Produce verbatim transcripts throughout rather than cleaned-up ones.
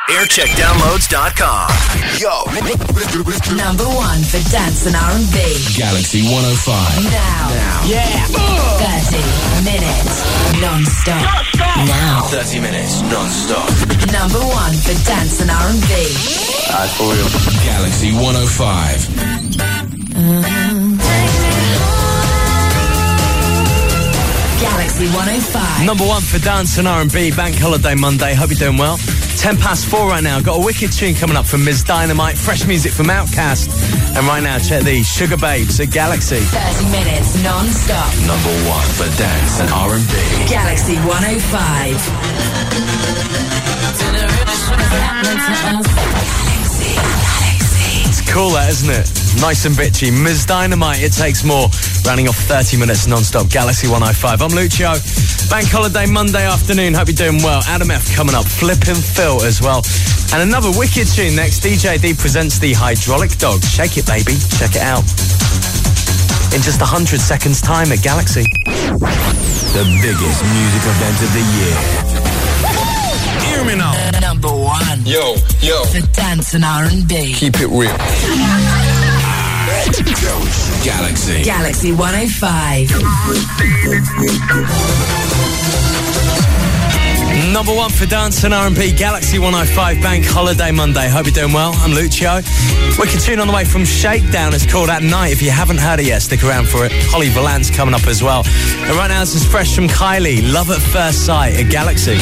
aircheck downloads dot com. Yo. Number one for dance and R and B. Galaxy one oh five. Now. Now. Yeah. thirty minutes non-stop. Non-stop. Now. thirty minutes non-stop. Number one for dance and R and B. Alright, for real. Galaxy one oh five. Galaxy one oh five. Number one for dance and R and B, Bank Holiday Monday. Hope you're doing well. Ten past four right now. Got a wicked tune coming up from Miz Dynamite. Fresh music from Outkast. And right now, check these. Sugar Babes at Galaxy. thirty minutes non-stop. Number one for dance and R and B. Galaxy one oh five. Galaxy, Galaxy. It's cool, that, isn't it? Nice and bitchy. Miz Dynamite, It Takes More. Rounding off thirty minutes non-stop. Galaxy one oh five. I'm Lucio. Bank Holiday Monday afternoon. Hope you're doing well. Adam F coming up. Flippin' Phil as well. And another wicked tune next. D J D presents the Hydraulic Dog. Shake it, baby. Check it out. In just one hundred seconds time at Galaxy. The biggest music event of the year. Hear me now. Number one. Yo, yo. For dance and R and B. Keep it real. Galaxy. Galaxy one oh five. Number one for dance and R and B, Galaxy one oh five, Bank Holiday Monday. Hope you're doing well. I'm Lucio. Wicked tune on the way from Shakedown. It's called At Night. If you haven't heard it yet, stick around for it. Holly Valance coming up as well. And right now, this is fresh from Kylie. Love at First Sight at Galaxy.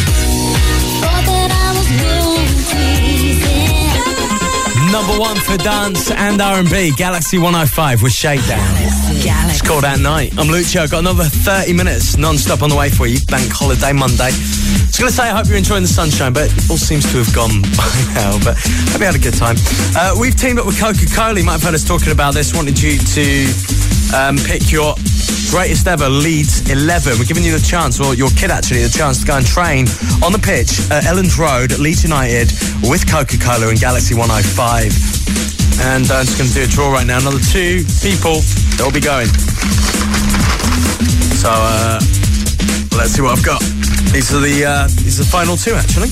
Number one for dance and R and B, Galaxy one oh five with Shakedown. Galaxy. It's called At Night. I'm Lucio. Got another thirty minutes non-stop on the way for you. Bank Holiday Monday. I was going to say, I hope you're enjoying the sunshine, but it all seems to have gone by now. But hope you had a good time. Uh, we've teamed up with Coca-Cola. You might have heard us talking about this. Wanted you to um, pick your greatest ever Leeds eleven. We're giving you the chance, or your kid actually, the chance to go and train on the pitch at Elland Road at Leeds United with Coca-Cola and Galaxy one oh five. And uh, I'm just going to do a draw right now. Another two people that will be going. So uh, let's see what I've got. These are the uh, these are the final two actually.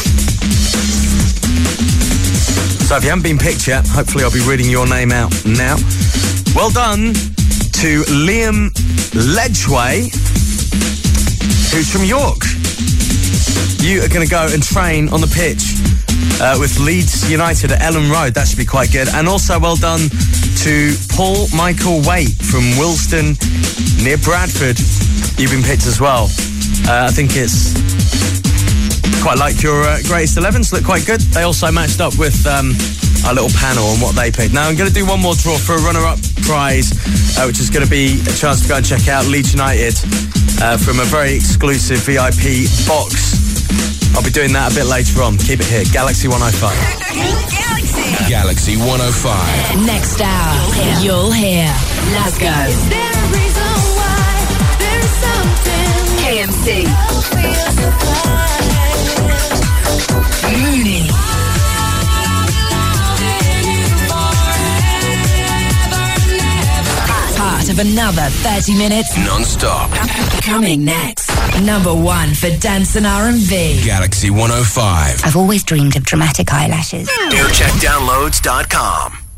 So if you haven't been picked yet, hopefully I'll be reading your name out now. Well done to Liam Ledgway, who's from York. You are going to go and train on the pitch uh, with Leeds United at Elland Road. That should be quite good. And also well done to Paul Michael Waite from Wilston near Bradford. You've been picked as well. Uh, I think it's quite like your uh, greatest elevens. Look quite good. They also matched up with um, our little panel on what they picked. Now I'm going to do one more draw for a runner-up prize, uh, which is going to be a chance to go and check out Leeds United uh, from a very exclusive V I P box. I'll be doing that a bit later on. Keep it here. Galaxy one oh five. Galaxy. Galaxy one oh five. Next hour, you'll hear. Let's go. Is there a reason why there's something K M C. Mooney. Part of another thirty minutes Non-stop. coming next. Number one for dance and R and B. Galaxy one oh five. I've always dreamed of dramatic eyelashes. aircheck downloads dot com.